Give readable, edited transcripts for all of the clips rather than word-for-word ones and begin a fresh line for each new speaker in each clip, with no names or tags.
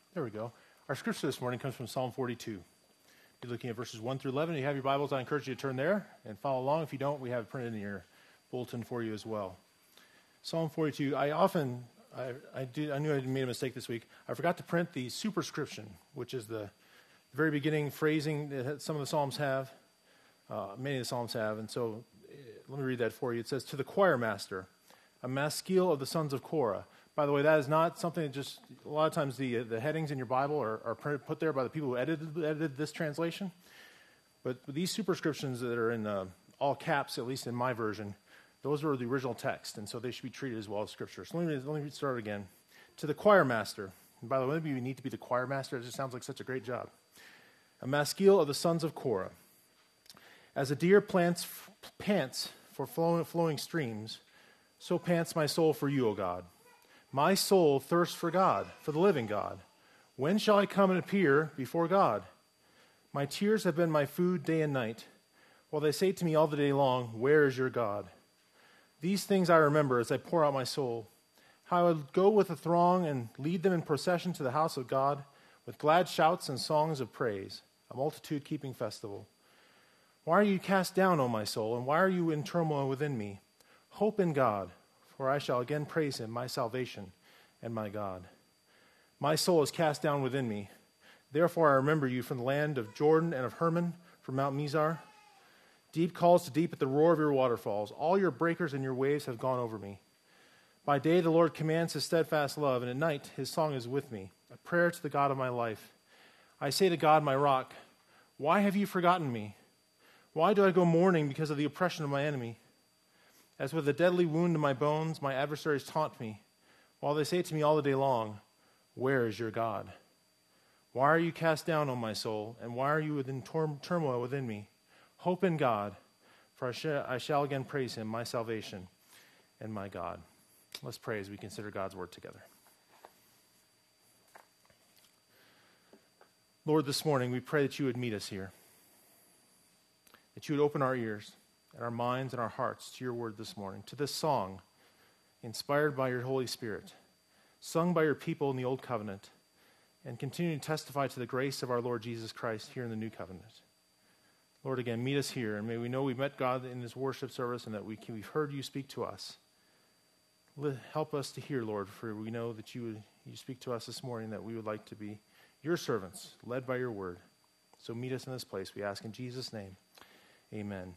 There we go. Our scripture this morning comes from Psalm 42. You're looking at verses 1 through 11. If you have your Bibles, I encourage you to turn there and follow along. If you don't, we have it printed in your bulletin for you as well. Psalm 42. I knew I made a mistake this week. I forgot to print the superscription, which is the very beginning phrasing that some of the Psalms have. Many of the Psalms have. And so let me read that for you. It says, "To the choir master, a maskil of the sons of Korah." By the way, that is not something that just, a lot of times the headings in your Bible are put there by the people who edited this translation. But these superscriptions that are in all caps, at least in my version, those are the original text, and so they should be treated as well as Scripture. So let me start again. To the choir master. And by the way, maybe you need to be the choir master. It just sounds like such a great job. A maskil of the sons of Korah. As a deer pants for flowing streams, so pants my soul for you, O God. My soul thirsts for God, for the living God. When shall I come and appear before God? My tears have been my food day and night, while they say to me all the day long, "Where is your God?" These things I remember as I pour out my soul, how I would go with the throng and lead them in procession to the house of God with glad shouts and songs of praise, a multitude keeping festival. Why are you cast down, O my soul, and why are you in turmoil within me? Hope in God, for I shall again praise him, my salvation and my God. My soul is cast down within me. Therefore I remember you from the land of Jordan and of Hermon, from Mount Mizar. Deep calls to deep at the roar of your waterfalls. All your breakers and your waves have gone over me. By day the Lord commands his steadfast love, and at night his song is with me, a prayer to the God of my life. I say to God, my rock, why have you forgotten me? Why do I go mourning because of the oppression of my enemy? As with a deadly wound in my bones, my adversaries taunt me, while they say to me all the day long, "Where is your God?" Why are you cast down, O my soul, and why are you within turmoil within me? Hope in God, for I shall again praise him, my salvation and my God. Let's pray as we consider God's word together. Lord, this morning we pray that you would meet us here, that you would open our ears and our minds and our hearts to your word this morning, to this song inspired by your Holy Spirit, sung by your people in the Old Covenant, and continue to testify to the grace of our Lord Jesus Christ here in the New Covenant. Lord, again, meet us here, and may we know we've met God in this worship service and that we've heard you speak to us. Help us to hear, Lord, for we know that you speak to us this morning, that we would like to be your servants, led by your word. So meet us in this place, we ask in Jesus' name. Amen.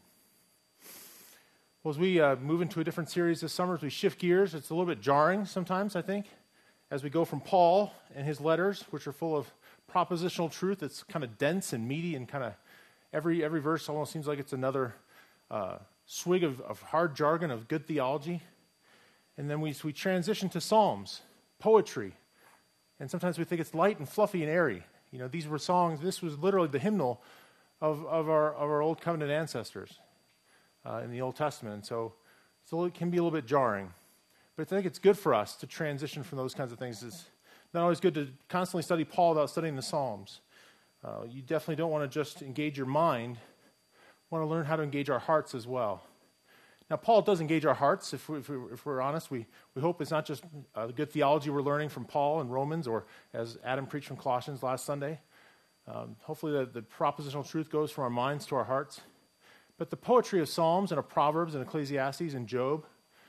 Well, as we move into a different series this summer, as we shift gears, it's a little bit jarring sometimes, I think, as we go from Paul and his letters, which are full of propositional truth. It's kind of dense and meaty, and kind of every verse almost seems like it's another swig of hard jargon of good theology. And then we transition to Psalms, poetry, and sometimes we think it's light and fluffy and airy. You know, these were songs. This was literally the hymnal of our Old Covenant ancestors in the Old Testament. And so it can be a little bit jarring. But I think it's good for us to transition from those kinds of things. It's not always good to constantly study Paul without studying the Psalms. You definitely don't want to just engage your mind. You want to learn how to engage our hearts as well. Now, Paul does engage our hearts, if we're honest. We hope it's not just good theology we're learning from Paul and Romans, or as Adam preached from Colossians last Sunday. Hopefully the propositional truth goes from our minds to our hearts. But the poetry of Psalms and of Proverbs and Ecclesiastes and Job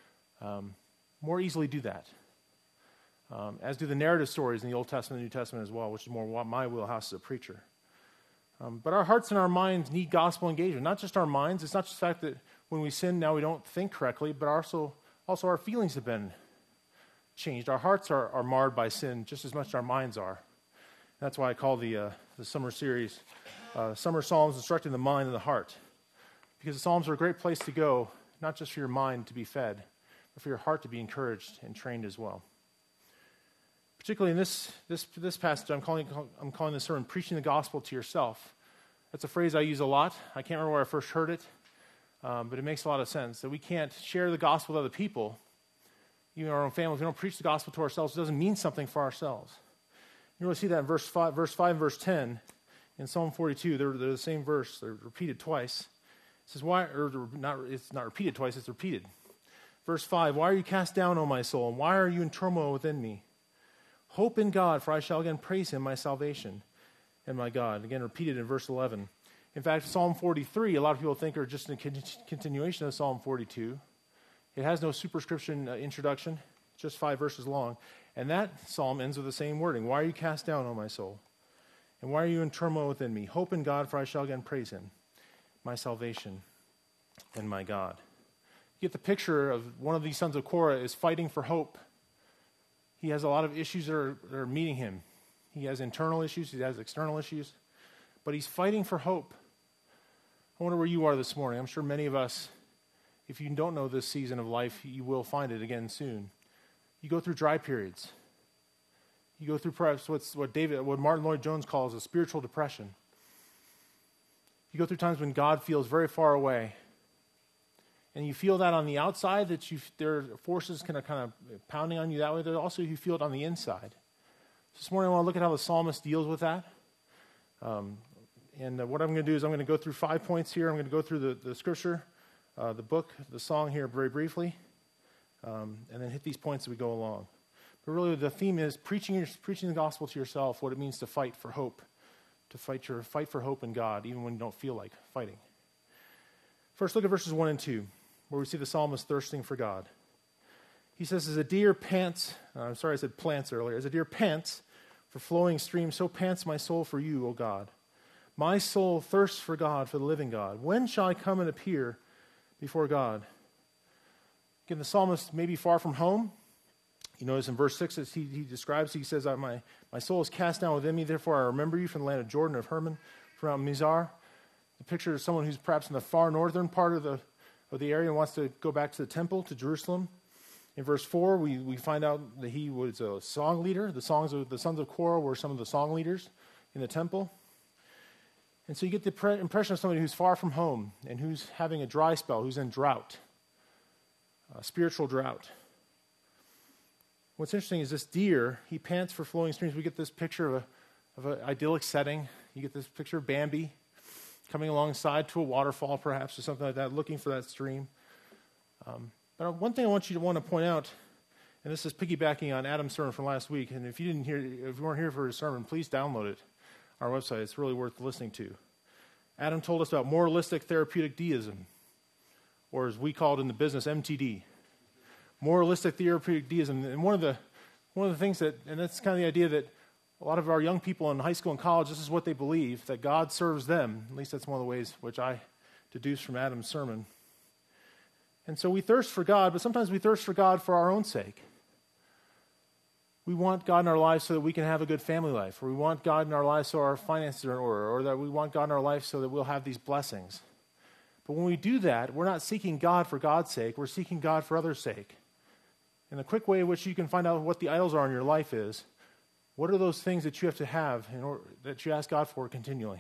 more easily do that, as do the narrative stories in the Old Testament and New Testament as well, which is more my wheelhouse as a preacher. But our hearts and our minds need gospel engagement. Not just our minds. It's not just the fact that when we sin now we don't think correctly, but also our feelings have been changed. Our hearts are marred by sin just as much as our minds are. That's why I call the summer series Summer Psalms Instructing the Mind and the Heart. Because the Psalms are a great place to go, not just for your mind to be fed, but for your heart to be encouraged and trained as well. Particularly in this passage, I'm calling this sermon "Preaching the Gospel to Yourself." That's a phrase I use a lot. I can't remember where I first heard it, but it makes a lot of sense that we can't share the gospel with other people, even our own families. We don't preach the gospel to ourselves. It doesn't mean something for ourselves. You really see that in verse 5 and verse 10 in Psalm 42. They're the same verse. They're repeated twice. It says, it's not repeated twice, it's repeated. Verse 5, "Why are you cast down, O my soul, and why are you in turmoil within me? Hope in God, for I shall again praise him, my salvation and my God. Again, repeated in verse 11. In fact, Psalm 43, a lot of people think are just a continuation of Psalm 42. It has no superscription introduction, just 5 verses long. And that psalm ends with the same wording. Why are you cast down, O my soul? And why are you in turmoil within me? Hope in God, for I shall again praise him, my salvation and my God. You get the picture of one of these sons of Korah is fighting for hope. He has a lot of issues that are meeting him. He has internal issues, he has external issues, but he's fighting for hope. I wonder where you are this morning. I'm sure many of us, if you don't know this season of life, you will find it again soon. You go through dry periods. You go through perhaps what Martin Lloyd-Jones calls a spiritual depression. You go through times when God feels very far away. And you feel that on the outside, that there are forces kind of pounding on you that way. There also you feel it on the inside. This morning I want to look at how the psalmist deals with that. And what I'm going to do is I'm going to go through 5 points here. I'm going to go through the scripture, the book, the song here very briefly, and then hit these points as we go along. But really the theme is preaching the gospel to yourself, what it means to fight for hope, to fight for hope in God, even when you don't feel like fighting. First, look at verses 1 and 2, where we see the psalmist thirsting for God. He says, as a deer pants, I'm sorry I said plants earlier, as a deer pants for flowing streams, so pants my soul for you, O God. My soul thirsts for God, for the living God. When shall I come and appear before God? Again, the psalmist may be far from home. You notice in verse 6, as he says, my soul is cast down within me, therefore I remember you from the land of Jordan, of Hermon, from Mount Mizar. The picture of someone who's perhaps in the far northern part of the area and wants to go back to the temple, to Jerusalem. In verse 4, we find out that he was a song leader. The sons of Korah were some of the song leaders in the temple. And so you get the impression of somebody who's far from home and who's having a dry spell, who's in drought, a spiritual drought. What's interesting is this deer, he pants for flowing streams. We get this picture of an idyllic setting. You get this picture of Bambi coming alongside to a waterfall perhaps or something like that, looking for that stream. But one thing I want you to point out, and this is piggybacking on Adam's sermon from last week, and if you weren't here for his sermon, please download it on our website. It's really worth listening to. Adam told us about moralistic therapeutic deism, or as we call it in the business, MTD. Moralistic therapeutic deism. And one of the things and that's kind of the idea that a lot of our young people in high school and college, this is what they believe, that God serves them. At least that's one of the ways which I deduce from Adam's sermon. And so we thirst for God, but sometimes we thirst for God for our own sake. We want God in our lives so that we can have a good family life, or we want God in our lives so our finances are in order, or that we want God in our life so that we'll have these blessings. But when we do that, we're not seeking God for God's sake, we're seeking God for others' sake. And the quick way in which you can find out what the idols are in your life is, what are those things that you have to have in order, that you ask God for continually?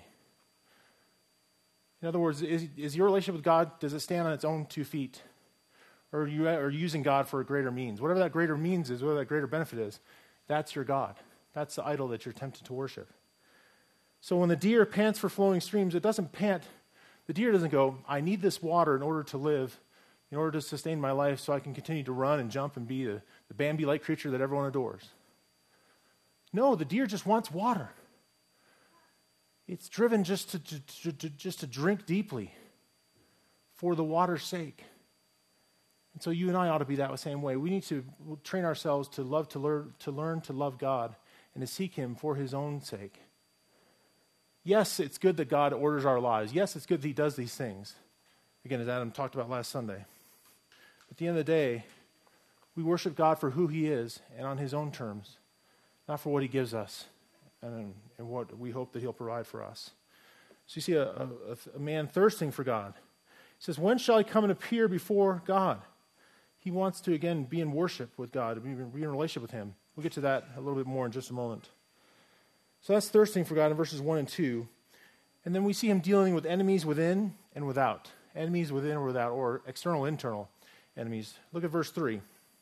In other words, is your relationship with God, does it stand on its own 2 feet? Or are you using God for a greater means? Whatever that greater means is, whatever that greater benefit is, that's your God. That's the idol that you're tempted to worship. So when the deer pants for flowing streams, it doesn't pant. The deer doesn't go, I need this water in order to live, in order to sustain my life so I can continue to run and jump and be the Bambi-like creature that everyone adores. No, the deer just wants water. It's driven just to drink deeply for the water's sake. And so you and I ought to be that same way. We need to train ourselves to learn to love God and to seek him for his own sake. Yes, it's good that God orders our lives. Yes, it's good that he does these things. Again, as Adam talked about last Sunday. At the end of the day, we worship God for who he is and on his own terms, not for what he gives us and what we hope that he'll provide for us. So you see a man thirsting for God. He says, when shall I come and appear before God? He wants to, again, be in worship with God, be in relationship with him. We'll get to that a little bit more in just a moment. So that's thirsting for God in verses 1 and 2. And then we see him dealing with enemies within and without. Enemies within or without, or external, internal enemies. Look at verse 3.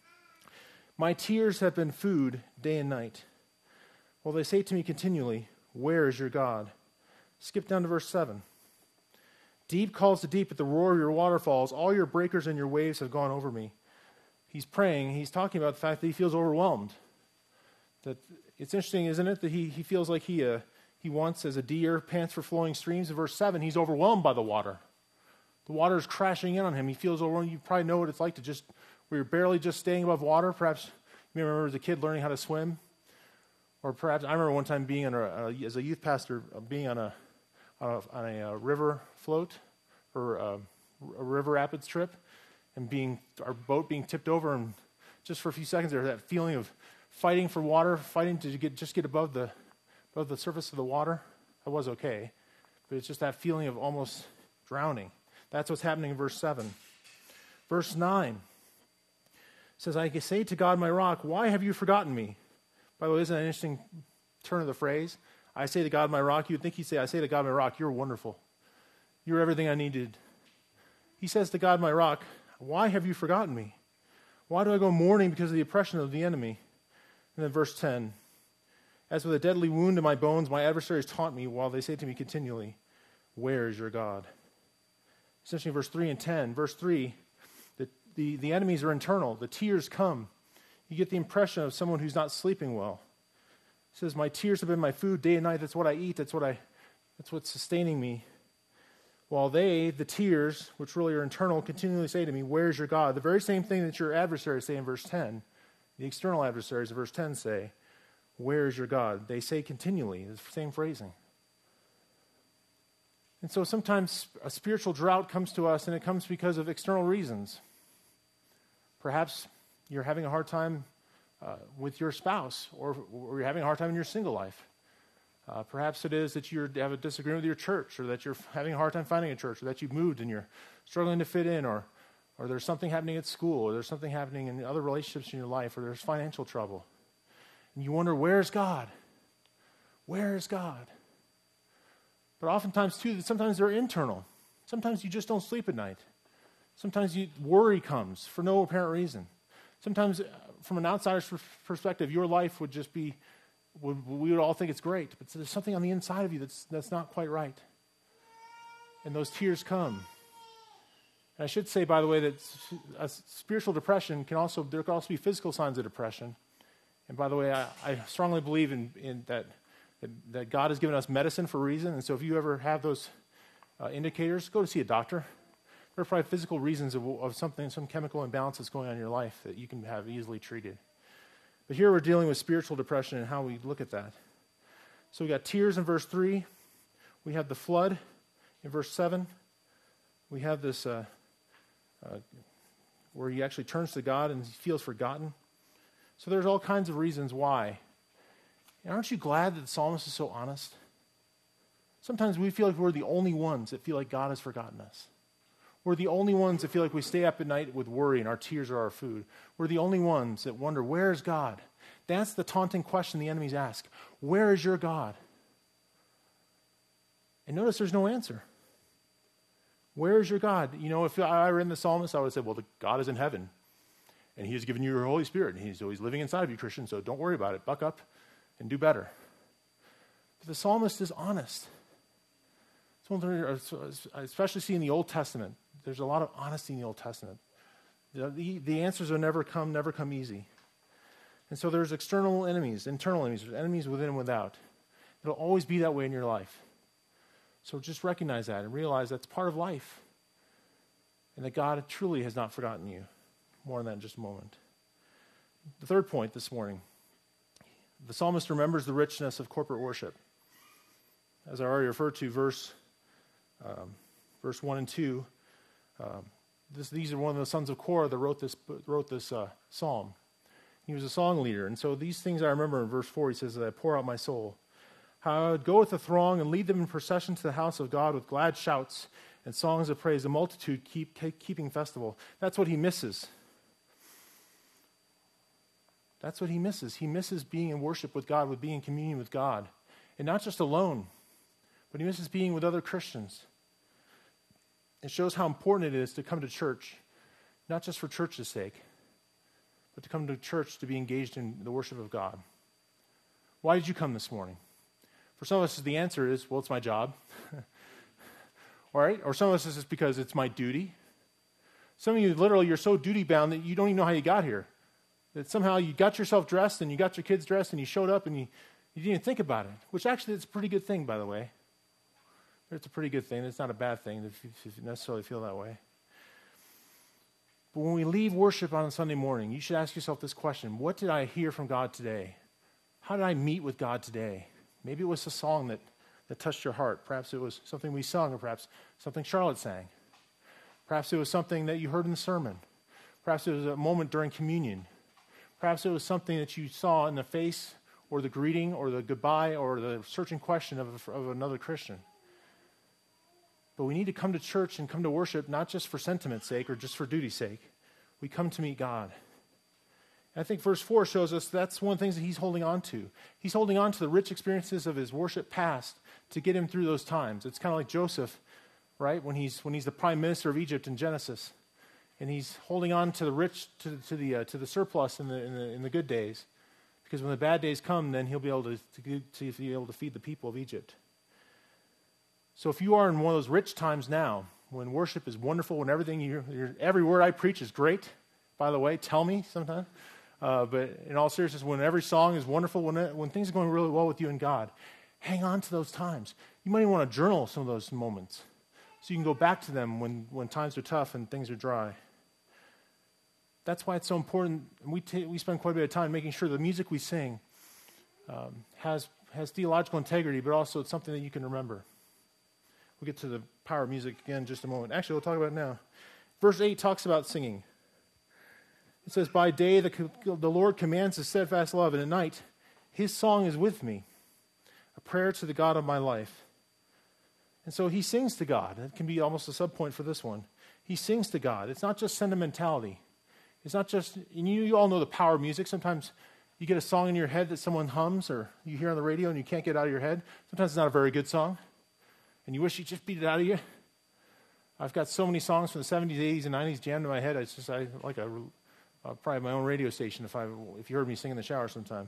My tears have been food day and night. Well, they say to me continually, where is your God? Skip down to verse 7. Deep calls to deep at the roar of your waterfalls. All your breakers and your waves have gone over me. He's praying. He's talking about the fact that he feels overwhelmed. That it's interesting, isn't it, that he feels like he wants, as a deer pants for flowing streams. In verse 7, he's overwhelmed by the water. The water is crashing in on him. He feels overwhelmed. You probably know what it's like to just, where you're barely just staying above water. Perhaps you may remember as a kid learning how to swim. Or perhaps, I remember one time being as a youth pastor, being on a river float, or a river rapids trip, and our boat being tipped over, and just for a few seconds there, that feeling of fighting for water, fighting to get above the surface of the water. I was okay, but it's just that feeling of almost drowning. That's what's happening in verse 7. Verse 9 says, I say to God my rock, why have you forgotten me? By the way, isn't that an interesting turn of the phrase? I say to God my rock. You'd think he'd say, I say to God my rock, you're wonderful. You're everything I needed. He says to God my rock, why have you forgotten me? Why do I go mourning because of the oppression of the enemy? And then verse 10, as with a deadly wound in my bones, my adversaries taunt me while they say to me continually, where is your God? Essentially verse 3 and 10. Verse 3, the enemies are internal. The tears come. You get the impression of someone who's not sleeping well. It says, my tears have been my food day and night. That's what I eat. That's what's sustaining me. While the tears, which really are internal, continually say to me, where's your God? The very same thing that your adversaries say in verse 10. The external adversaries of verse 10 say, where is your God? They say continually, the same phrasing. And so sometimes a spiritual drought comes to us, and it comes because of external reasons. Perhaps you're having a hard time with your spouse, or you're having a hard time in your single life. Perhaps it is that you have a disagreement with your church, or that you're having a hard time finding a church, or that you've moved and you're struggling to fit in, or there's something happening at school, or there's something happening in other relationships in your life, or there's financial trouble. And you wonder, where's God? Where is God? But oftentimes, too, sometimes they're internal. Sometimes you just don't sleep at night. Sometimes worry comes for no apparent reason. Sometimes, from an outsider's perspective, your life would just be, we would all think it's great, but there's something on the inside of you that's not quite right. And those tears come. And I should say, by the way, that spiritual depression there can also be physical signs of depression. And by the way, I strongly believe in that God has given us medicine for a reason. And so if you ever have those indicators, go to see a doctor. There are probably physical reasons of some chemical imbalance that's going on in your life that you can have easily treated. But here we're dealing with spiritual depression and how we look at that. So we got tears in verse 3. We have the flood in verse 7. We have this where he actually turns to God and he feels forgotten. So there's all kinds of reasons why. And aren't you glad that the psalmist is so honest? Sometimes we feel like we're the only ones that feel like God has forgotten us. We're the only ones that feel like we stay up at night with worry and our tears are our food. We're the only ones that wonder, where is God? That's the taunting question the enemies ask. Where is your God? And notice there's no answer. Where is your God? You know, if I were in the psalmist, I would have said, well, God is in heaven. And he has given you your Holy Spirit. And he's always living inside of you, Christian, so don't worry about it. Buck up and do better. But the psalmist is honest. Especially see in the Old Testament. There's a lot of honesty in the Old Testament. The answers will never come easy. And so there's external enemies, internal enemies, there's enemies within and without. It'll always be that way in your life. So just recognize that and realize that's part of life. And that God truly has not forgotten you. More on that in just a moment. The third point this morning. The psalmist remembers the richness of corporate worship. As I already referred to, verse 1 and 2, these are one of the sons of Korah that wrote this psalm. He was a song leader. And so these things I remember in verse 4, he says that I pour out my soul. How I would go with the throng and lead them in procession to the house of God with glad shouts and songs of praise, the multitude keeping festival. That's what he misses. That's what he misses. He misses being in worship with God, with being in communion with God. And not just alone, but he misses being with other Christians. It shows how important it is to come to church, not just for church's sake, but to come to church to be engaged in the worship of God. Why did you come this morning? For some of us, the answer is, well, it's my job. All right? Or some of us, it's because it's my duty. Some of you, literally, you're so duty-bound that you don't even know how you got here. That somehow you got yourself dressed and you got your kids dressed and you showed up and you didn't even think about it, which actually is a pretty good thing, by the way. It's a pretty good thing. It's not a bad thing if you necessarily feel that way. But when we leave worship on a Sunday morning, you should ask yourself this question: what did I hear from God today? How did I meet with God today? Maybe it was a song that touched your heart. Perhaps it was something we sung, or perhaps something Charlotte sang. Perhaps it was something that you heard in the sermon. Perhaps it was a moment during communion. Perhaps it was something that you saw in the face, or the greeting, or the goodbye, or the searching question of another Christian. But we need to come to church and come to worship not just for sentiment's sake or just for duty's sake. We come to meet God. And I think verse 4 shows us that's one of the things that he's holding on to. He's holding on to the rich experiences of his worship past to get him through those times. It's kind of like Joseph, right? When he's the prime minister of Egypt in Genesis, and he's holding on to the rich, to the surplus in the good days, because when the bad days come, then he'll be able to feed the people of Egypt. So if you are in one of those rich times now, when worship is wonderful, when every word I preach is great, by the way, tell me sometime. But in all seriousness, when every song is wonderful, when things are going really well with you and God, hang on to those times. You might even want to journal some of those moments so you can go back to them when times are tough and things are dry. That's why it's so important. We spend quite a bit of time making sure the music we sing has theological integrity, but also it's something that you can remember. We'll get to the power of music again in just a moment. Actually, we'll talk about it now. Verse 8 talks about singing. It says, by day the Lord commands his steadfast love, and at night his song is with me, a prayer to the God of my life. And so he sings to God. It can be almost a subpoint for this one. He sings to God. It's not just sentimentality. It's not just, and you all know the power of music. Sometimes you get a song in your head that someone hums or you hear on the radio and you can't get it out of your head. Sometimes it's not a very good song. And you wish you just beat it out of you. I've got so many songs from the 70s, 80s, and 90s jammed in my head. I like probably my own radio station if you heard me sing in the shower sometime.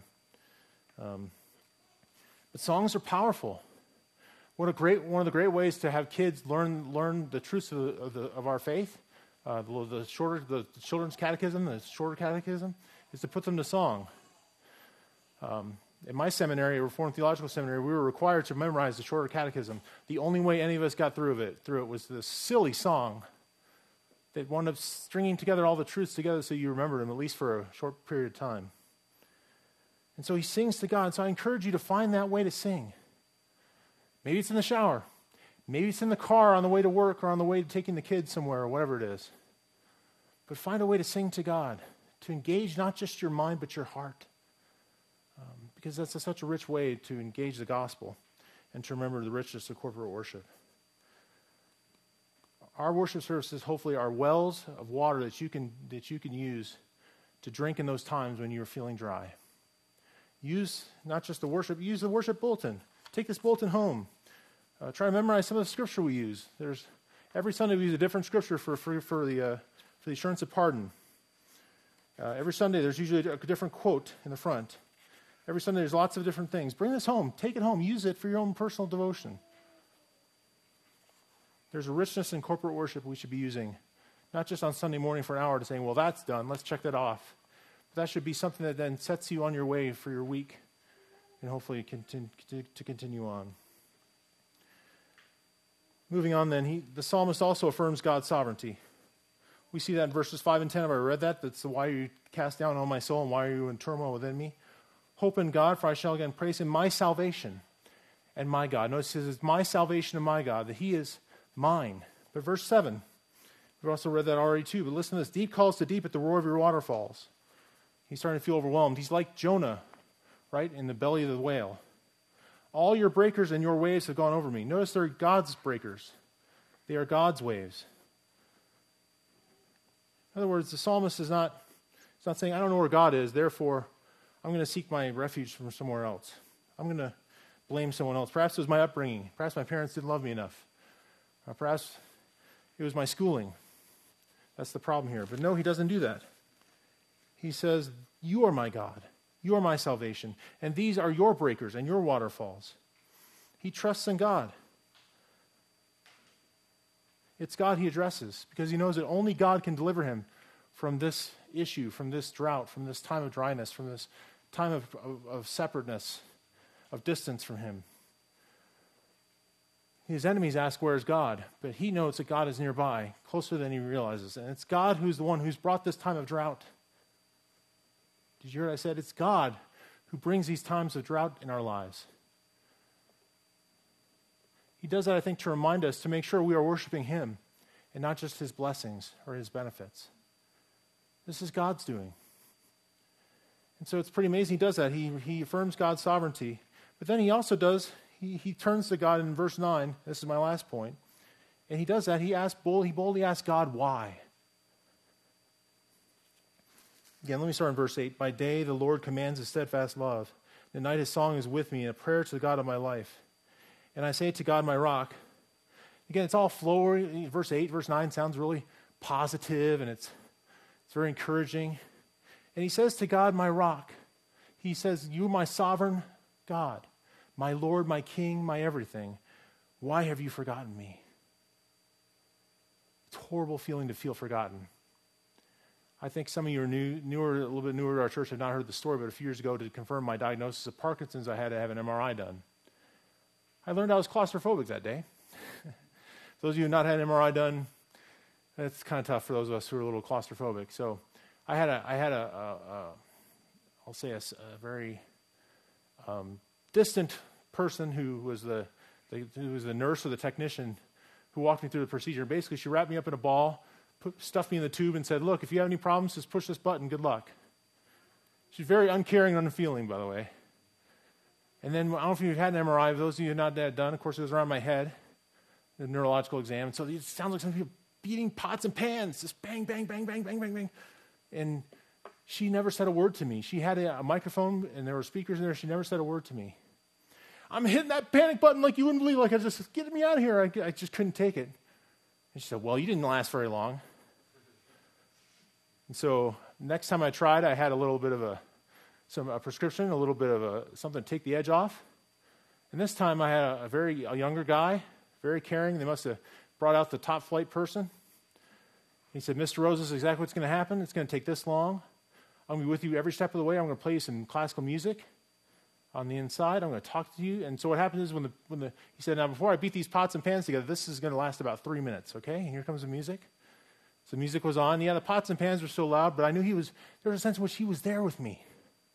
But songs are powerful. One of the great ways to have kids learn the truths of our faith, the children's catechism, the shorter catechism, is to put them to song. In my seminary, Reformed Theological Seminary, we were required to memorize the shorter catechism. The only way any of us got through it was this silly song that wound up stringing together all the truths together so you remembered them, at least for a short period of time. And so he sings to God. So I encourage you to find that way to sing. Maybe it's in the shower. Maybe it's in the car on the way to work or on the way to taking the kids somewhere or whatever it is. But find a way to sing to God, to engage not just your mind but your heart. Because that's such a rich way to engage the gospel and to remember the richness of corporate worship. Our worship services hopefully are wells of water that you can use to drink in those times when you're feeling dry. Use not just the worship, use the worship bulletin. Take this bulletin home. Try to memorize some of the scripture we use. Every Sunday we use a different scripture for the assurance of pardon. Every Sunday there's usually a different quote in the front. Every Sunday there's lots of different things. Bring this home. Take it home. Use it for your own personal devotion. There's a richness in corporate worship we should be using, not just on Sunday morning for an hour to saying, well, that's done. Let's check that off. But that should be something that then sets you on your way for your week and hopefully to continue on. Moving on then, the psalmist also affirms God's sovereignty. We see that in verses 5 and 10. Have I read that? That's why you cast down on my soul and why are you in turmoil within me? Hope in God, for I shall again praise him, my salvation and my God. Notice it says, it's my salvation and my God, that he is mine. But verse 7, we've also read that already too, but listen to this. Deep calls to deep at the roar of your waterfalls. He's starting to feel overwhelmed. He's like Jonah, right, in the belly of the whale. All your breakers and your waves have gone over me. Notice they're God's breakers. They are God's waves. In other words, the psalmist is not saying, I don't know where God is, therefore I'm going to seek my refuge from somewhere else. I'm going to blame someone else. Perhaps it was my upbringing. Perhaps my parents didn't love me enough. Perhaps it was my schooling. That's the problem here. But no, he doesn't do that. He says, you are my God. You are my salvation. And these are your breakers and your waterfalls. He trusts in God. It's God he addresses because he knows that only God can deliver him from this issue, from this drought, from this time of dryness, from this time of separateness, of distance from him. His enemies ask, where's God? But he knows that God is nearby, closer than he realizes. And it's God who's the one who's brought this time of drought. Did you hear what I said? It's God who brings these times of drought in our lives. He does that, I think, to remind us to make sure we are worshiping him and not just his blessings or his benefits. This is God's doing. And so it's pretty amazing he does that. He affirms God's sovereignty. But then he also does, he turns to God in verse 9. This is my last point. And he does that. He boldly asks God why. Again, let me start in verse 8. By day the Lord commands his steadfast love. The night his song is with me, and a prayer to the God of my life. And I say to God, my rock. Again, it's all flowery. Verse 8, verse 9 sounds really positive, and it's very encouraging. And he says to God, my rock. He says, you are my sovereign God, my Lord, my King, my everything. Why have you forgotten me? It's a horrible feeling to feel forgotten. I think some of you are a little bit newer to our church have not heard the story, but a few years ago, to confirm my diagnosis of Parkinson's, I had to have an MRI done. I learned I was claustrophobic that day. Those of you who have not had an MRI done, that's kind of tough for those of us who are a little claustrophobic. So I had a very distant person who was the nurse or the technician who walked me through the procedure. Basically, she wrapped me up in a ball, stuffed me in the tube, and said, look, if you have any problems, just push this button. Good luck. She's very uncaring and unfeeling, by the way. And then, I don't know if you've had an MRI. Those of you who have not had it done, of course, it was around my head, the neurological exam. And so it sounds like some people beating pots and pans, just bang, bang, bang, bang, bang, bang, bang. And she never said a word to me. She had a microphone, and there were speakers in there. She never said a word to me. I'm hitting that panic button like you wouldn't believe. Like, get me out of here. I just couldn't take it. And she said, well, you didn't last very long. And so next time I tried, I had a little bit of a prescription, a little bit of something to take the edge off. And this time I had a younger guy, very caring. They must have brought out the top flight person. He said, Mr. Rose, this is exactly what's going to happen. It's going to take this long. I'm going to be with you every step of the way. I'm going to play you some classical music on the inside. I'm going to talk to you. And so what happens is he said, now before I beat these pots and pans together, this is going to last about 3 minutes, okay? And here comes the music. So the music was on. Yeah, the pots and pans were so loud, but I knew there was a sense in which he was there with me.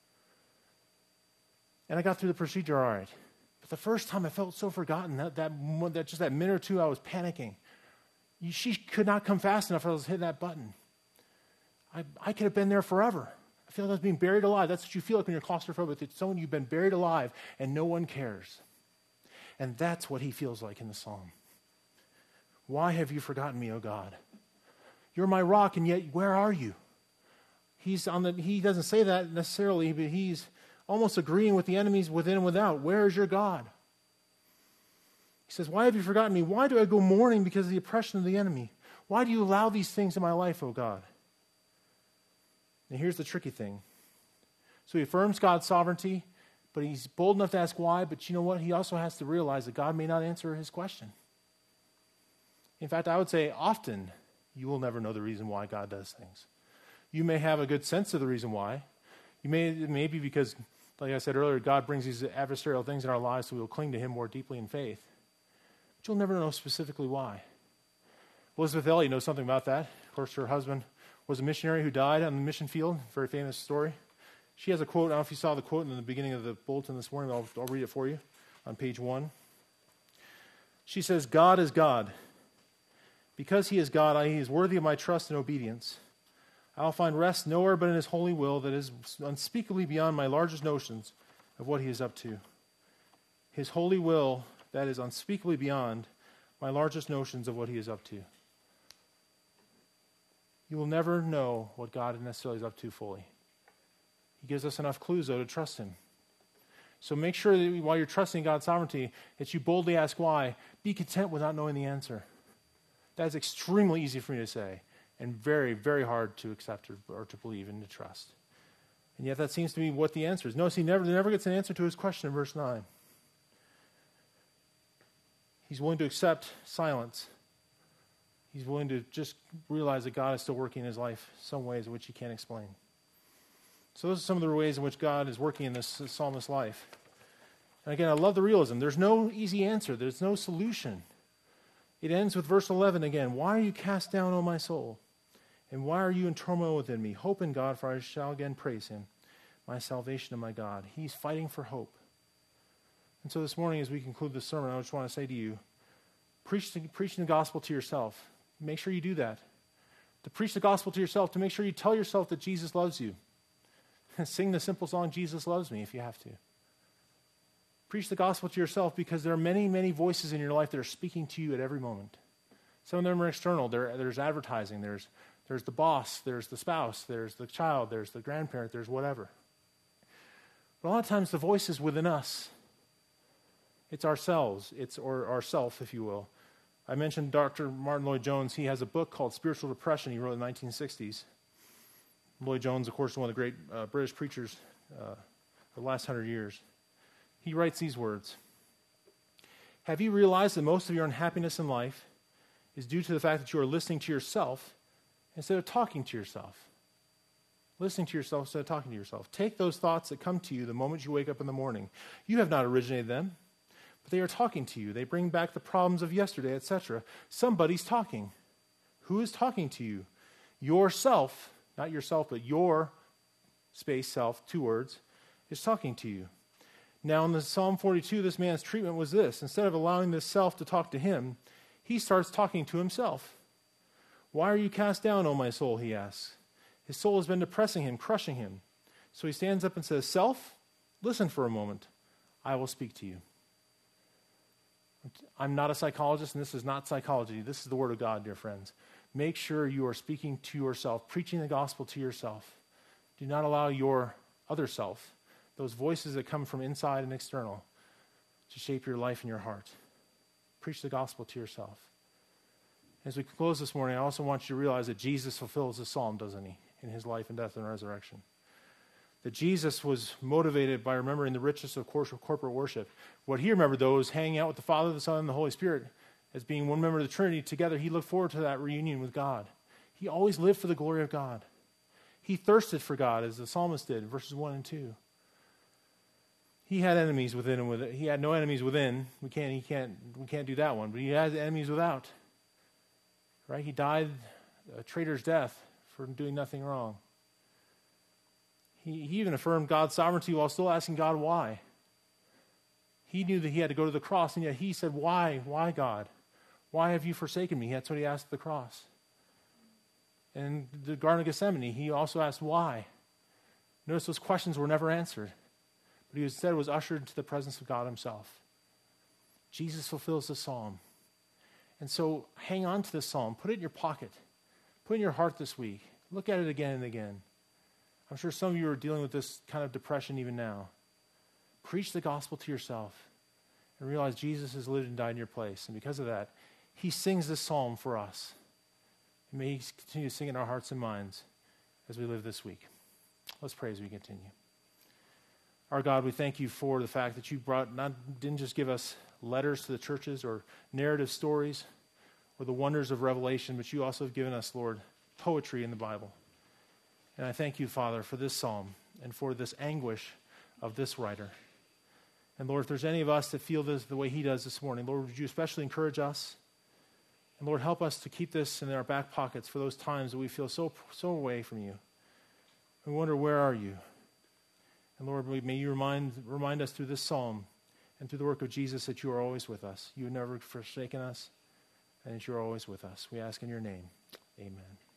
And I got through the procedure all right. But the first time I felt so forgotten, that just that minute or two I was panicking. She could not come fast enough. I was hitting that button. I could have been there forever. I feel like I was being buried alive. That's what you feel like when you're claustrophobic. It's someone you've been buried alive and no one cares. And that's what he feels like in the psalm. Why have you forgotten me, O God? You're my rock, and yet where are you? He doesn't say that necessarily, but he's almost agreeing with the enemies within and without. Where is your God? He says, why have you forgotten me? Why do I go mourning because of the oppression of the enemy? Why do you allow these things in my life, O God? And here's the tricky thing. So he affirms God's sovereignty, but he's bold enough to ask why, but you know what? He also has to realize that God may not answer his question. In fact, I would say often you will never know the reason why God does things. You may have a good sense of the reason why. It may be because, like I said earlier, God brings these adversarial things in our lives so we will cling to him more deeply in faith. But you'll never know specifically why. Elizabeth Elliot knows something about that. Of course, her husband was a missionary who died on the mission field. Very famous story. She has a quote. I don't know if you saw the quote in the beginning of the bulletin this morning. I'll read it for you on page 1. She says, God is God. Because he is God, he is worthy of my trust and obedience. I'll find rest nowhere but in his holy will that is unspeakably beyond my largest notions of what he is up to. His holy will that is unspeakably beyond my largest notions of what he is up to. You will never know what God necessarily is up to fully. He gives us enough clues, though, to trust him. So make sure that while you're trusting God's sovereignty, that you boldly ask why. Be content with not knowing the answer. That is extremely easy for me to say and very, very hard to accept or to believe and to trust. And yet that seems to be what the answer is. Notice he never gets an answer to his question in verse 9. He's willing to accept silence. He's willing to just realize that God is still working in his life, some ways in which he can't explain. So those are some of the ways in which God is working in this psalmist's life. And again, I love the realism. There's no easy answer. There's no solution. It ends with verse 11 again. Why are you cast down, O my soul? And why are you in turmoil within me? Hope in God, for I shall again praise him, my salvation and my God. He's fighting for hope. And so this morning, as we conclude this sermon, I just want to say to you, preaching the gospel to yourself. Make sure you do that. To preach the gospel to yourself, to make sure you tell yourself that Jesus loves you. Sing the simple song, Jesus Loves Me, if you have to. Preach the gospel to yourself because there are many, many voices in your life that are speaking to you at every moment. Some of them are external. There's advertising. There's the boss. There's the spouse. There's the child. There's the grandparent. There's whatever. But a lot of times the voice is within us. It's ourselves. Or ourself, if you will. I mentioned Dr. Martin Lloyd-Jones. He has a book called Spiritual Depression he wrote in the 1960s. Lloyd-Jones, of course, is one of the great British preachers of the last 100 years. He writes these words. Have you realized that most of your unhappiness in life is due to the fact that you are listening to yourself instead of talking to yourself? Listening to yourself instead of talking to yourself. Take those thoughts that come to you the moment you wake up in the morning. You have not originated them, but they are talking to you. They bring back the problems of yesterday, etc. Somebody's talking. Who is talking to you? Yourself, not yourself, but your space self, 2 words, is talking to you. Now in the Psalm 42, this man's treatment was this. Instead of allowing this self to talk to him, he starts talking to himself. Why are you cast down, O my soul, he asks. His soul has been depressing him, crushing him. So he stands up and says, Self, listen for a moment. I will speak to you. I'm not a psychologist, and this is not psychology. This is the Word of God, dear friends. Make sure you are speaking to yourself, preaching the gospel to yourself. Do not allow your other self, those voices that come from inside and external, to shape your life and your heart. Preach the gospel to yourself. As we close this morning, I also want you to realize that Jesus fulfills this psalm, doesn't he, in his life and death and resurrection. That Jesus was motivated by remembering the richness of corporate worship. What he remembered, though, was hanging out with the Father, the Son, and the Holy Spirit. As being one member of the Trinity together, he looked forward to that reunion with God. He always lived for the glory of God. He thirsted for God, as the psalmist did, verses 1 and 2. He had enemies within and within. He had no enemies within. We can't do that one. But he has enemies without. Right? He died a traitor's death for doing nothing wrong. He even affirmed God's sovereignty while still asking God why. He knew that he had to go to the cross, and yet he said, Why? Why, God? Why have you forsaken me? That's what he asked at the cross. And the Garden of Gethsemane, he also asked why. Notice those questions were never answered. But he instead was ushered into the presence of God himself. Jesus fulfills the psalm. And so hang on to this psalm. Put it in your pocket. Put it in your heart this week. Look at it again and again. I'm sure some of you are dealing with this kind of depression even now. Preach the gospel to yourself and realize Jesus has lived and died in your place. And because of that, he sings this psalm for us. And may he continue to sing in our hearts and minds as we live this week. Let's pray as we continue. Our God, we thank you for the fact that you didn't just give us letters to the churches or narrative stories or the wonders of Revelation, but you also have given us, Lord, poetry in the Bible. And I thank you, Father, for this psalm and for this anguish of this writer. And Lord, if there's any of us that feel this the way he does this morning, Lord, would you especially encourage us? And Lord, help us to keep this in our back pockets for those times that we feel so away from you. We wonder, where are you? And Lord, may you remind us through this psalm and through the work of Jesus that you are always with us. You have never forsaken us, and that you are always with us. We ask in your name. Amen.